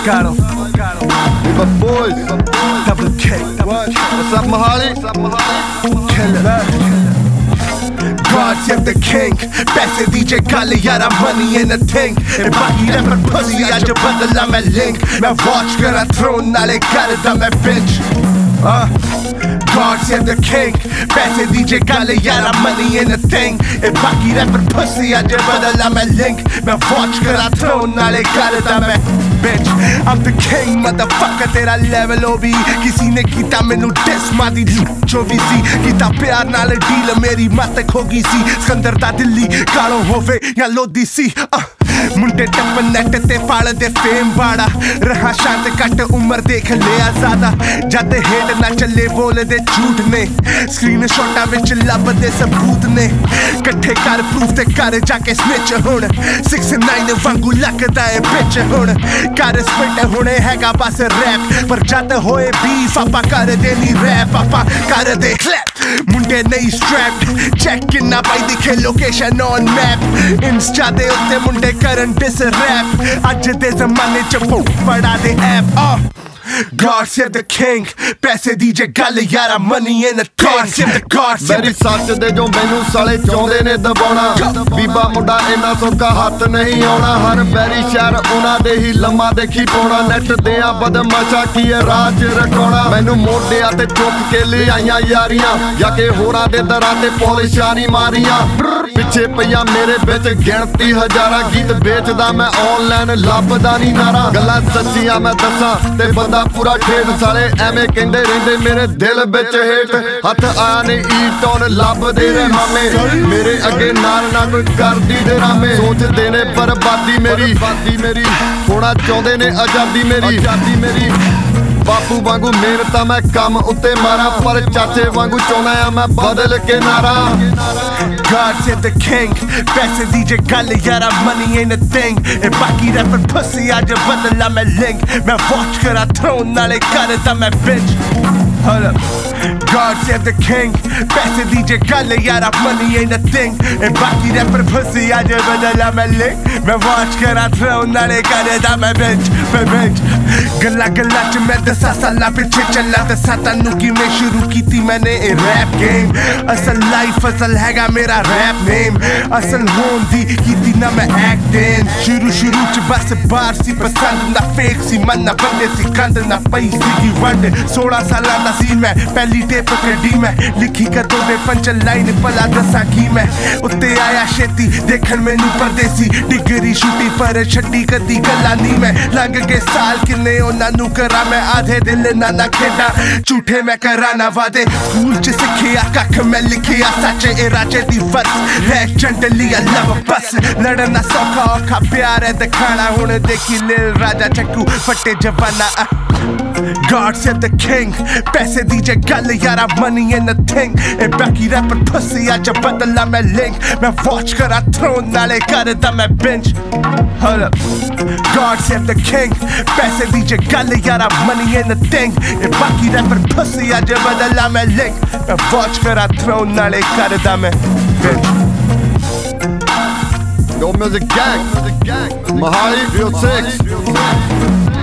Got him. We my boys. Double K. What's up, Mahali? Killer. God save the king. पैसे दीजिए काले यारा money ain't a thing. ए बाकी rapper pussy आज बदला मैं link. मैं watch करा throne नाले करदा मैं bitch. God save the king. पैसे दीजिए काले यारा money ain't a thing. ए बाकी rapper pussy आज बदला मैं link. मैं watch करा throne नाले करदा मैं bitch. I'm the king motherfucker तेरा level हो भी किसी ने कीता मैनू diss मादी जो भी सी कीता प्यार नाल deal मेरी मत खोगी सी सिकंदर दा दिल्ली कालो होवे या लोधी सी मुंडे टप नेट ते फाड़ दे फेम बाड़ा रहा शांत कट उम्र देख लिया ज्यादा जद हेट ना चले बोल दे झूठ ने स्क्रीन शॉटा विच लब दे सबूत ने कट्ठे कर प्रूफ ते कर जाके स्निच हुण 6ix9ine वांगू लगदा है बिच हुण कर स्पिट हुणे हैगा बस रैप पर जद होए बीफ आपा कर दे नी रैप आपा कर दे क्लैप मुंडे नहीं स्ट्रैप्ड चेक किन्ना पाई दिखे लोकेशन ऑन मैप इंस्टा दे उत्ते मुंडे करन दिस रैप अज दे जमाने च बड़ा दे app God save the king. पैसे दीजे गल यारा money ain't a thing. God save the God save मेरी सच दे जो मैनू साले चाਹੁੰਦੇ ਨੇ ਦਬਾਉਣਾ ਬੀਬਾ ਮੁੰਡਾ ਇੰਨਾ ਸੌਖਾ ਹੱਥ ਨਹੀਂ ਆਉਣਾ ਹਰ ਬੈਰੀ ਸ਼ਹਿਰ ਉਹਨਾਂ ਦੇ ਹੀ ਲੰਮਾ ਦੇਖੀ ਪਾਉਣਾ ਨੈਟ ਦੇ ਆ ਬਦਮਾਸ਼ਾ ਕੀ ਰਾਜ ਰਖਾਉਣਾ ਮੈਨੂੰ ਮੋਢਿਆਂ ਤੇ ਚੁੱਕ ਕੇ ਲੈ ਆਈਆਂ ਯਾਰੀਆਂ ਜਾ ਕੇ ਹੋਰਾਂ ਦੇ ਦਰਾਂ ਤੇ ਪੋਲਿਸ਼ਾਂ ਮਾਰੀਆਂ ਪਿੱਛੇ ਪਈਆਂ ਮੇਰੇ ਵਿੱਚ ਗਿਣਤੀ ਹਜ਼ਾਰਾਂ ਗੀਤ ਵੇਚਦਾ ਮੈਂ ਆਨਲਾਈਨ ਲੱਭਦਾ ਨਹੀਂ ਨਾਰਾ ਗੱਲਾਂ ਸੱਚੀਆਂ ਮੈਂ ਦੱਸਾਂ ਤੇ ਬੰਦਾ ਪੂਰਾ ਠੇਠ ਸਾਲੇ ਐਵੇਂ ਕਹਿੰਦੇ ਰਹਿੰਦੇ ਮੇਰੇ ਦਿਲ ਵਿੱਚ ਹੇਠ ਹੱਥ ਆਇਆ ਨੇ ਈਟੋਨ ਲੱਭਦੇ ਨੇ ਮਾਮੇ ਮੇਰੇ ਅੱਗੇ ਨਾਲ ਨਾ ਕੋਈ ਕਰਦੀ ਡਰਾਮੇ ਸੋਚਦੇ ਨੇ ਬਰਬਾਦੀ ਮੇਰੀ ਹੋਣਾ ਚਾਹੁੰਦੇ ਨੇ ਆਜ਼ਾਦੀ ਮੇਰੀ ਬਾਪੂ ਵਾਂਗੂ ਮਿਹਨਤ ਮੈਂ ਕੰਮ ਉੱਤੇ ਮਾਰਾਂ ਪਰ ਚਾਚੇ ਵਾਂਗੂ ਚਾਹੁੰਦਾ ਆ ਮੈਂ ਬਦਲ ਕੇ ਨਾਰਾ God save the king. पैसे दीजिए गल यारा money ain't a thing. ए बाकी rapper pussy आज बदला मैं link. मैं watch करा throne नाले करदा मैं bitch. Hold up. God save the king. पैसे दीजिए गल यारा money ain't a thing. ए बाकी rapper pussy आज बदला मैं link. मैं watch करा throne नाले करदा मैं bitch. गल्ला च मैं 10 साला पिछे चला दसा तन्नू की मैं शुरू की थी मैंने ए rap game. असल life असल हैगा मेरा रैप नेम असल होन दी कीती ना मैं एक्टिंग शुरू च बस बार सी पसंद ना फेक सी मन ना बंदे सी कंद ना पैसी की वंड 16 साला दा सी मैं पहली टेप कड्डी मैं लिखी कदों दे पंच लाइन भला दसा की मैं उत्ते आया छेती देखण मैनू परदेसी डिग्री छुट्टी पर छड्डी कदी गल्ला नी मैं लंघ गए साल किन्ने उन्हां नू करा मैं आधे दिल ना खेडा झूठे मैं करा ना वादे स्कूल च सिखिया कख मैं लिखिया सच ए राजे दी है चंडलिया लव बस लड़ना सौखा औखा प्यार है दिखाना हुण देखी लिल राजा चक्कू फटे जवाना God save the king. पैसे दीजिए गल यारा money ain't a thing. ए बाकी rapper pussy आज बदला मैं link. मैं watch करा throne नाले करदा मैं bench. Hold up. God save the king. पैसे दीजिए गल यारा money ain't a thing. ए बाकी rapper pussy आज बदला मैं link. मैं watch करा throne नाले करदा मैं bench. Yo Music Gang, Mahali, Real 6.